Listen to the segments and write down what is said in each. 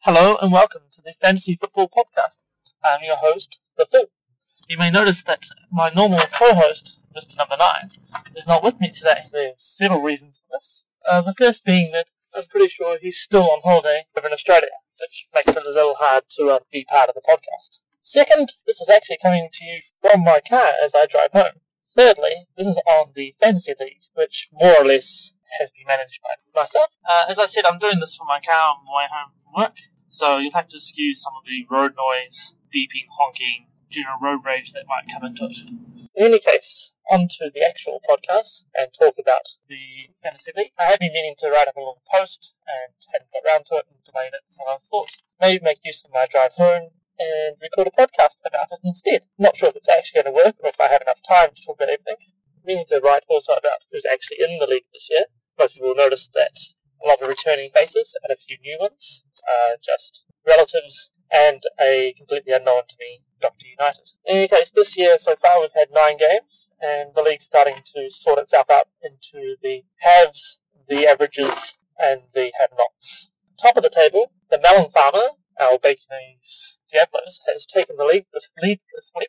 Hello and welcome to the Fantasy Football Podcast. I'm your host, The Fool. You may notice that my normal co-host, Mr. Number 9, is not with me today. There's several reasons for this. The first being that I'm pretty sure he's still on holiday over in Australia, which makes it a little hard to be part of the podcast. Second, this is actually coming to you from my car as I drive home. Thirdly, this is on the Fantasy League, which more or less has been managed by myself. As I said, I'm doing this from my car on my way home from work. So you'll have to excuse some of the road noise, beeping, honking, general road rage that might come into it. In any case, on to the actual podcast and talk about the Fantasy League. I have been meaning to write up a little post and hadn't got round to it and delayed it, so I thought maybe make use of my drive home and record a podcast about it instead. Not sure if it's actually going to work or if I have enough time to talk about everything. Meaning to write also about who's actually in the league this year. Most people will notice that a lot of returning faces and a few new ones are just relatives and a completely unknown to me, Dr. United. In any case, this year so far we've had 9 games and the league's starting to sort itself out into the haves, the averages and the have-nots. Top of the table, the melon farmer, our Baconese Diablos, has taken the lead this week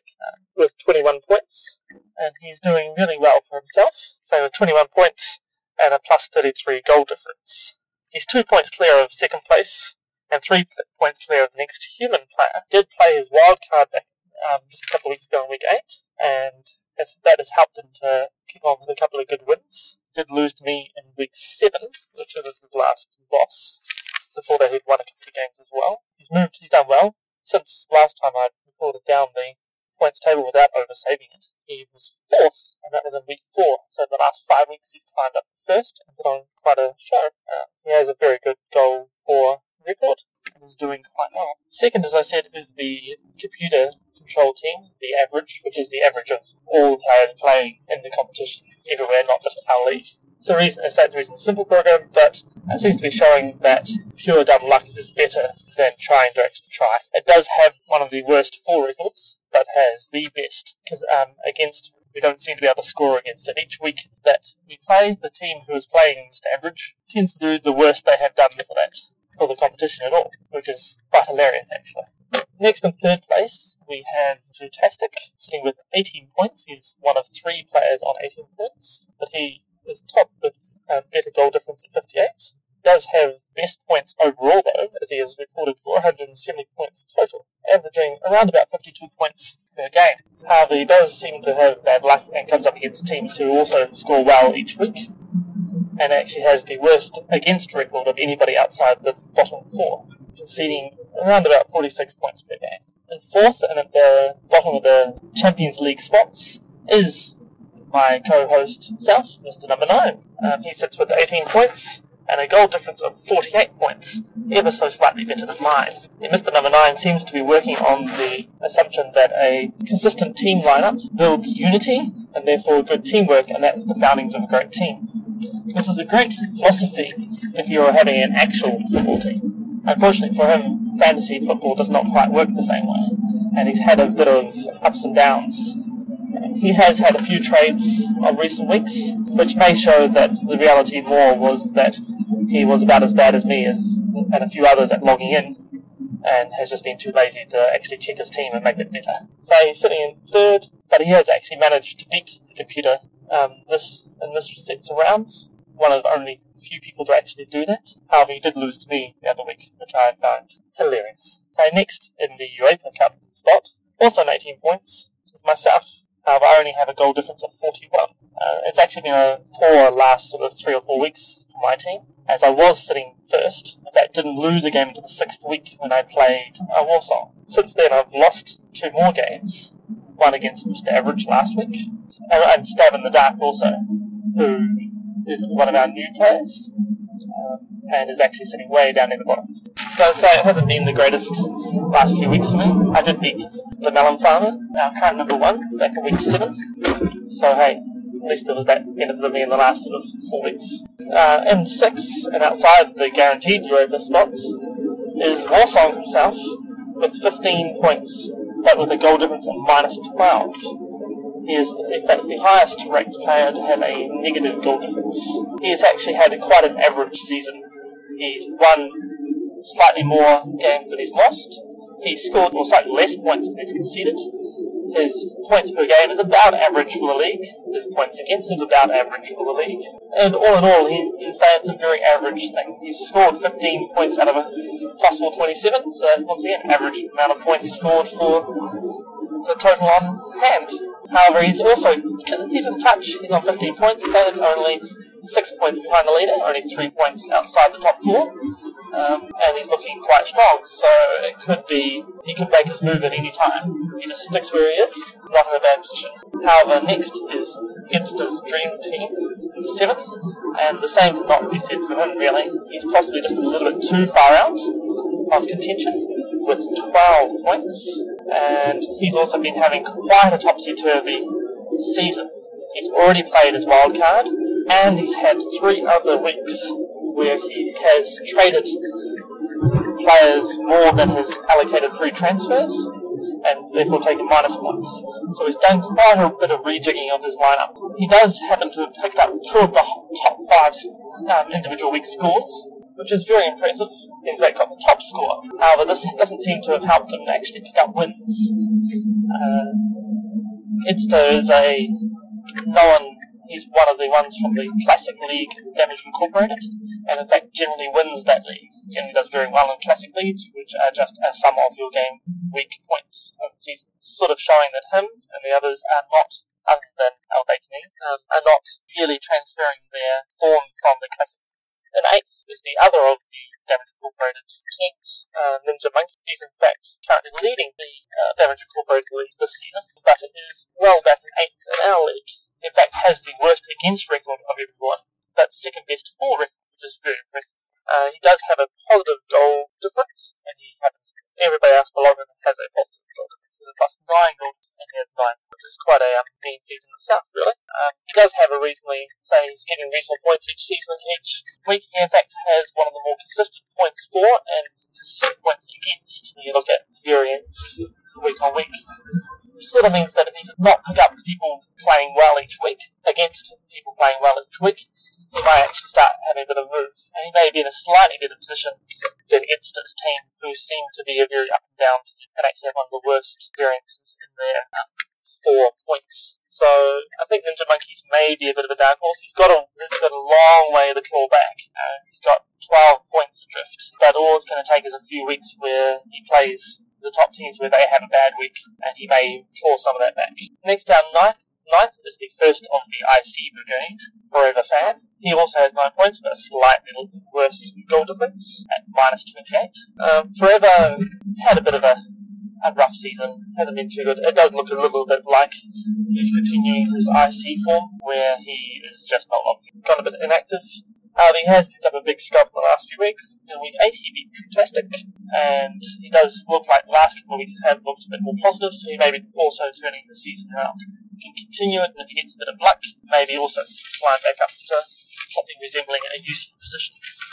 with 21 points and he's doing really well for himself. So with 21 points and a plus 33 goal difference. He's 2 points clear of second place and 3 points clear of the next human player. Did play his wild card back just a couple of weeks ago in week 8, and that has helped him to kick on with a couple of good wins. Did lose to me in week 7, which was his last loss. Before that he'd won a couple of games as well. He's done well. Since last time I recorded down the points table without oversaving it, he was 4th, and that was in week 4. So in the last 5 weeks he's climbed up first and put on quite a show. He has a very good goal for record and is doing quite well. Second, as I said, is the computer control team, the average, which is the average of all players playing in the competition everywhere, not just our league. It's a reasonably simple program, but it seems to be showing that pure dumb luck is better than trying to actually try. It does have one of the worst 4 records, but has the best, because against we don't seem to be able to score against it. Each week that we play, the team who is playing Mr. Average tends to do the worst they have done for the competition at all, which is quite hilarious actually. Next in third place, we have Zootastic, sitting with 18 points. He's one of 3 players on 18 points, but he is top with a better goal difference at 58. Does have best points overall though, as he has recorded 470 points total, averaging around about 52 points per game. However, he does seem to have bad luck and comes up against teams who also score well each week, and actually has the worst against record of anybody outside the bottom 4, conceding around about 46 points per game. And fourth, and at the bottom of the Champions League spots, is my co-host himself, Mr. Number 9. He sits with 18 points and a goal difference of 48 points, ever so slightly better than mine. And Mr. Number 9 seems to be working on the assumption that a consistent team lineup builds unity and therefore good teamwork, and that is the foundings of a great team. This is a great philosophy if you're having an actual football team. Unfortunately for him, fantasy football does not quite work the same way, and he's had a bit of ups and downs. He has had a few trades of recent weeks, which may show that the reality more was that he was about as bad as me and a few others at logging in, and has just been too lazy to actually check his team and make it better. So he's sitting in third, but he has actually managed to beat the computer in this set of rounds. One of only a few people to actually do that. However, he did lose to me the other week, which I found hilarious. So next in the UEFA Cup spot, also on 18 points, is myself. However, I only have a goal difference of 41. It's actually been a poor last sort of 3 or 4 weeks for my team, as I was sitting first. In fact, didn't lose a game until the 6th week when I played Warsaw. Since then, I've lost 2 more games. One against Mr. Average last week, and Stab in the Dark also, who is one of our new players, and is actually sitting way down in the bottom. So it hasn't been the greatest last few weeks for me. I did beat the Melon Farmer, our current number 1, back in week 7. So hey, at least there was that benefit of me in the last sort of 4 weeks. In 6, and outside the guaranteed Europa spots, is Warsong himself, with 15 points, but with a goal difference of minus 12. He is, in fact, the highest ranked player to have a negative goal difference. He has actually had quite an average season. He's won slightly more games than he's lost. He's scored slightly less points than he's conceded. His points per game is about average for the league. His points against is about average for the league. And all in all, he's saying it's a very average thing. He's scored 15 points out of a possible 27, so once again, average amount of points scored for the total on hand. However, he's in touch. He's on 15 points, so it's only 6 points behind the leader, only 3 points outside the top 4. And he's looking quite strong, so it could be he can make his move at any time. He just sticks where he is, not in a bad position. However, next is Inster's dream team, 7th, and the same cannot be said for him, really. He's possibly just a little bit too far out of contention with 12 points, and he's also been having quite a topsy-turvy season. He's already played his wild card, and he's had 3 other weeks where he has traded players more than his allocated free transfers, and therefore taken minus points. So he's done quite a bit of rejigging of his lineup. He does happen to have picked up 2 of the top 5 individual week scores, which is very impressive. He's got the top score. However, this doesn't seem to have helped him to actually pick up wins. Inster is he's one of the ones from the Classic League, Damage Incorporated, and in fact generally wins that league. Generally does very well in Classic Leagues, which are just a sum of your game week points of the season. Sort of showing that him and the others are not, other than Al-Bakini, are not really transferring their form from the Classic. In 8th is the other of the Damage Incorporated teams, Ninja Monkey. He's in fact currently leading the Damage Incorporated league this season, but it is well back in 8th in our league. In fact, has the worst against record of everyone, but second best for record, which is very impressive. He does have a positive goal difference, and everybody else below him has a positive goal difference. He has a plus 9 goals, and he has 9, which is quite a mean feat in itself, really. He does have he's getting reasonable points each season, each week. He in fact has one of the more consistent points for and consistent points against. When you look at variance week on week, which sort of means that if he does not pick up people playing well each week against people playing well each week, he might actually start having a bit of a move. And he may be in a slightly better position than Inster's team, who seem to be a very up and down team, and actually have one of the worst variances in their 4 points. So I think Ninja Monkeys may be a bit of a dark horse. He's got a long way to claw back. He's got 12 points adrift. But all it's going to take is a few weeks where he plays the top teams where they have a bad week, and he may claw some of that back. Next down, 9th is the first of the IC Brigade, Forever Fan. He also has 9 points, but a slightly worse goal difference at minus 28. Forever has had a bit of a rough season, hasn't been too good. It does look a little bit like he's continuing his IC form, where he is just gone a bit inactive. He has picked up a big scalp in the last few weeks. In week 8, he beat Fantastic, and he does look like the last couple of weeks have looked a bit more positive, so he may be also turning the season around. He can continue it, and if he gets a bit of luck, maybe also climb back up to something resembling a useful position.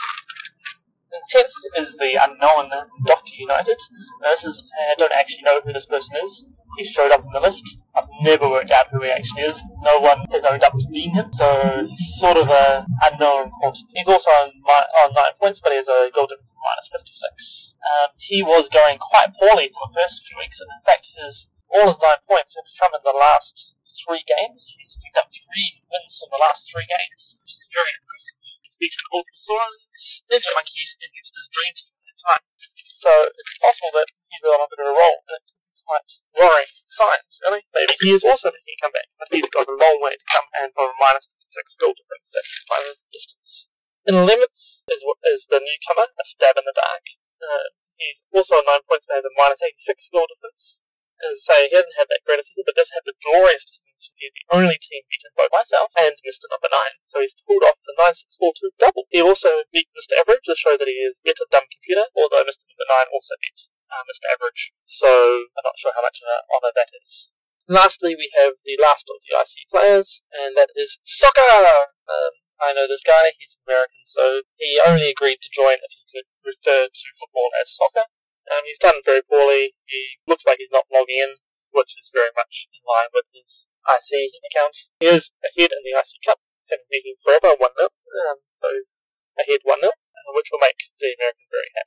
And 10th is the unknown Dr. United. Now I don't actually know who this person is. He showed up on the list. I've never worked out who he actually is. No one has owned up to being him, so he's sort of an unknown quantity. He's also on 9 points, but he has a goal difference of minus 56. He was going quite poorly for the first few weeks, and in fact all his 9 points have come in the last 3 games. He's picked up 3 wins in the last 3 games, which is very impressive. He's beaten Ultrasaurus, Ninja Monkeys, against his dream team at the time. So it's possible that he's on a bit of a roll. Quite worrying signs, really. Maybe he is also making a comeback, but he's got a long way to come, and for a minus 56 goal difference, that's quite a distance. In 11th is the newcomer, A Stab in the Dark. He's also on 9 points, but has a minus 86 goal difference. As I say, he hasn't had that great a season, but does have the glorious distinction to be the only team beaten by myself and Mr. Number 9. So he's pulled off the 9642 double. He also beat Mr. Average to show that he is better dumb computer, although Mr. Number 9 also beat Mr. Average. So I'm not sure how much of an honour that is. Lastly, we have the last of the IC players, and that is Soccer! I know this guy, he's American, so he only agreed to join if he could refer to football as soccer. He's done very poorly. He looks like he's not logging in, which is very much in line with his IC account. He is ahead in the IC Cup, having beaten Forever 1-0, so he's ahead 1-0, which will make the American very happy.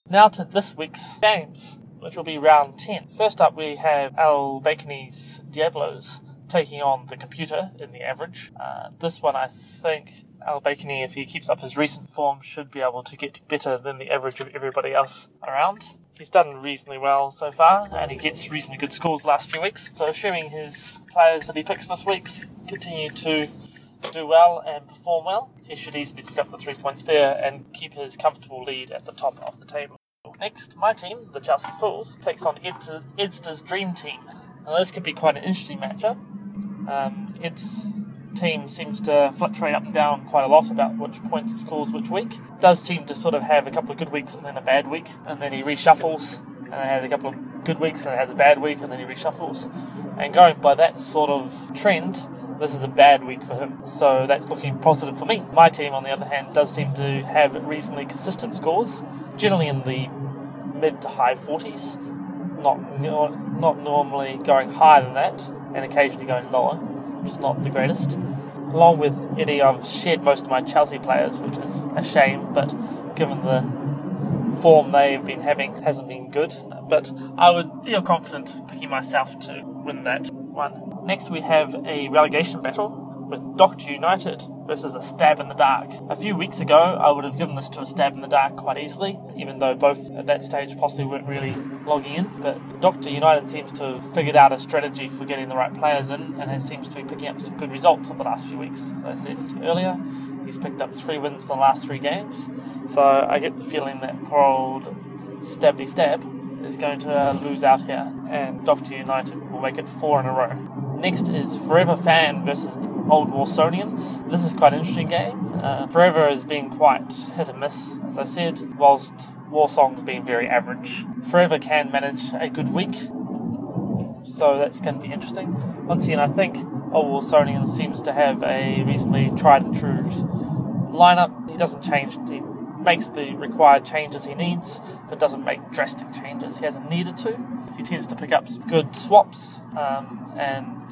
Now to this week's games, which will be round 10. First up we have Al-Bakani's Diablos taking on the computer in the average. This one I think Al-Bakani, if he keeps up his recent form, should be able to get better than the average of everybody else around. He's done reasonably well so far, and he gets reasonably good scores the last few weeks. So assuming his players that he picks this week continue to do well and perform well, he should easily pick up the 3 points there and keep his comfortable lead at the top of the table. Next, my team, the Chelsea Fools, takes on Edsta's Dream Team. Now this could be quite an interesting matchup. Ed's team seems to fluctuate up and down quite a lot about which points it scores which week. Does seem to sort of have a couple of good weeks and then a bad week, and then he reshuffles, and then has a couple of good weeks and then has a bad week, and then he reshuffles. And going by that sort of trend, this is a bad week for him, so that's looking positive for me. My team, on the other hand, does seem to have reasonably consistent scores, generally in the mid to high 40s, not normally going higher than that, and occasionally going lower, which is not the greatest. Along with Eddie, I've shared most of my Chelsea players, which is a shame, but given the form they've been having hasn't been good. But I would feel confident picking myself to win that one. Next we have a relegation battle with Doctor United versus a Stab in the Dark. A few weeks ago I would have given this to a Stab in the Dark quite easily, even though both at that stage possibly weren't really logging in. But Doctor United seems to have figured out a strategy for getting the right players in, and seems to be picking up some good results over the last few weeks. As I said earlier, he's picked up 3 wins for the last 3 games, so I get the feeling that poor old Stabby Stab is going to lose out here, and Doctor United will make it 4 in a row. Next is Forever Fan versus Old Warsonians. This is quite an interesting game. Forever has been quite hit and miss, as I said, whilst Warsong's been very average. Forever can manage a good week, so that's going to be interesting. Once again, I think Old Warsonians seems to have a reasonably tried and true lineup. He doesn't change. He makes the required changes he needs, but doesn't make drastic changes. He hasn't needed to. He tends to pick up some good swaps, and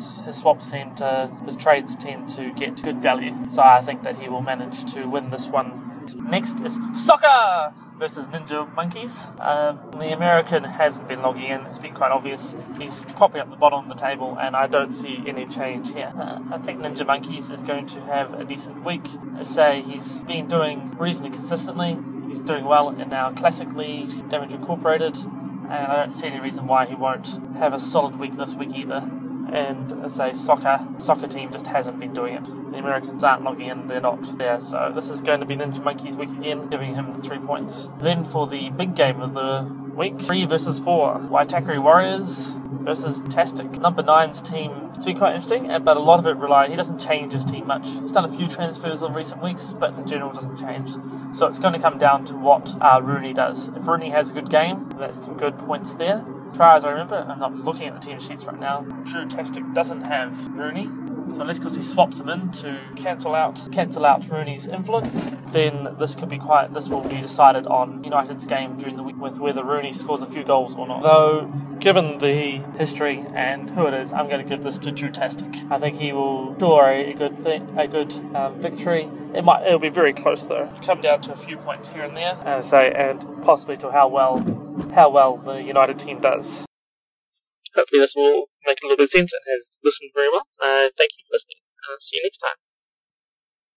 his trades tend to get good value. So I think that he will manage to win this one. Next is Soccer versus Ninja Monkeys. The American hasn't been logging in. It's been quite obvious. He's popping up the bottom of the table, and I don't see any change here. I think Ninja Monkeys is going to have a decent week. I say he's been doing reasonably consistently. He's doing well in our Classic League, Damage Incorporated, and I don't see any reason why he won't have a solid week this week either. And as a soccer team just hasn't been doing it. The Americans aren't logging in, they're not there, so this is going to be Ninja Monkey's week again, giving him the 3 points. Then for the big game of the week, 3 versus 4, Waitakere Warriors versus Tastic. Number 9's team, it's been quite interesting, but a lot of it he doesn't change his team much. He's done a few transfers in recent weeks, but in general doesn't change. So it's going to come down to what Rooney does. If Rooney has a good game, that's some good points there. As far as I remember, I'm not looking at the team sheets right now, True Tastic doesn't have Rooney, so unless because he swaps him in to cancel out Rooney's influence, then this will be decided on United's game during the week with whether Rooney scores a few goals or not. Though, given the history and who it is, I'm going to give this to True Tastic. I think he will score a good victory. It'll be very close though. It'll come down to a few points here and there, and possibly to how well the United team does. Hopefully this will make a little bit of sense and has listened very well. Thank you for listening. See you next time.